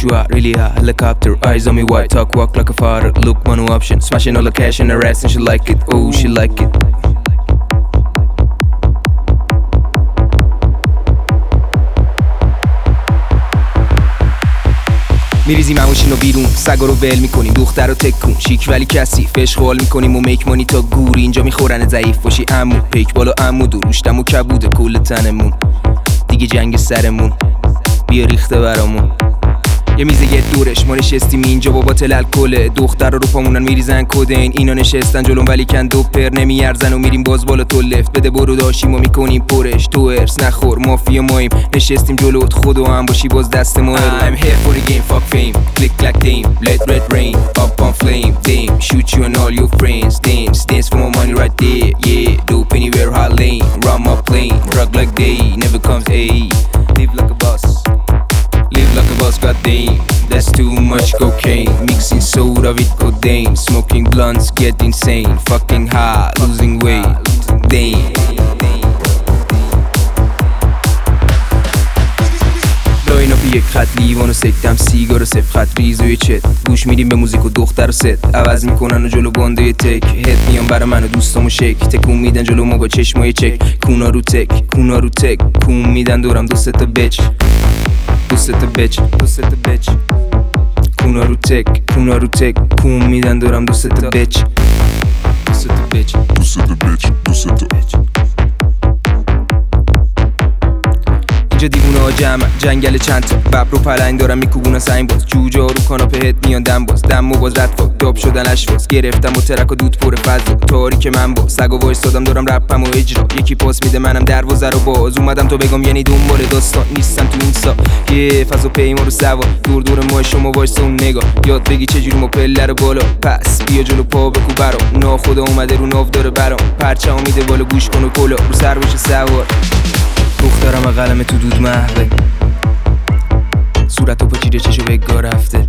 you are really high, helicopter, eyes on me white, talk walk like a father, look one no option, smashing all the cash in her ass and she like it, oh she like it. میریزیم هموشینو بیرون، سگا رو ول میکنیم، دختر رو تکون شیک ولی کسی فش خوال میکنیم و میک مانی تا گوری اینجا میخورن ضعیف باشی عمو پیک بالا عمو دروشتم و کبوده کل تنمون دیگه جنگ سرمون بیا ریخته برامون یه میزه یه دورش ما نشستیم اینجا بابا تل الکله دختر رو پامونن میریزن کدین اینا نشستن جلوم ولی کن دو پر نمیارزن و میریم باز بالا تو لفت بده برو داشیم و میکنیم پرش تو ارس نخور مافیا مایم نشستیم جلوت خودو هم باشی باز دست ما I'm here for the game fuck fame click like dame let red rain up on flame dame shoot you and all your friends dame stands for my money right there yeah dope anywhere hot lane run my plane drug like day never comes a live like a boss live like a boss, goddamn. That's too much cocaine. Mixing soda with codeine. Smoking blunts, get insane. Fucking high, losing weight. Damn. اینا پی یک خط لیوان و سکتم سیگار و صف خط ریز و یه چت گوش میدیم به موزیک و دختر و ست عوض میکنن و جلو بانده تک هد میان برا من و دوستام و شک تکون میدن جلو ما با چشمای چک کونا رو تک کونا رو تک کون میدن دورم دو ستا بچ دو ستا بچ دو ستا بچ کونا رو تک کون میدن دورم دو ستا بچ دو ستا بچ دو ستا بچ دو ستا بچ اینجا دیوونه ها جمع جنگل چند تا ببر و پلنگ دارم میکوبونن سنگ باز جوجه ها رو کاناپه هت میان دم باز دم و باز رد فاک داب شدن اشواز گرفتم و ترک و دود پر فضا تاریک من با سگ و وایستادم دارم رپم و اجرا یکی پاس میده منم دروازه رو باز اومدم تو بگم یعنی دنبال داستان نیستم تو این سا یه فضا پیما رو سوار دور دور ما شما وایسا اون نگاه یاد بگی چجوری ما پله رو بالا پس بیا جلو پا بکو برام ناخدا اومده رو ناف داره برام پرچم میده بالا گوش کن و کلا رو سر بشه سوار دخترم قلم تو دود محوه صورتو پاچیده چشو بگاه رفته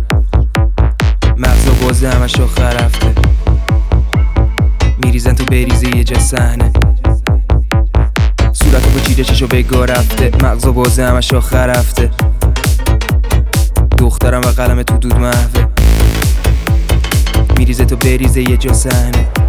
مغزا بازه همش آخر رفته میریزن تو بریزه یه جا صحنه صورتو پاچیده چشو بگاه رفته مغزا بازه همش آخر رفته دخترم قلم تو دود محوه میریزه تو بریزه یه جا صحنه